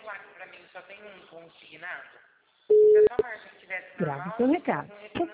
falar que pra mim só tem um consignado? Se a sua margem tivesse Grave normal, seu recado.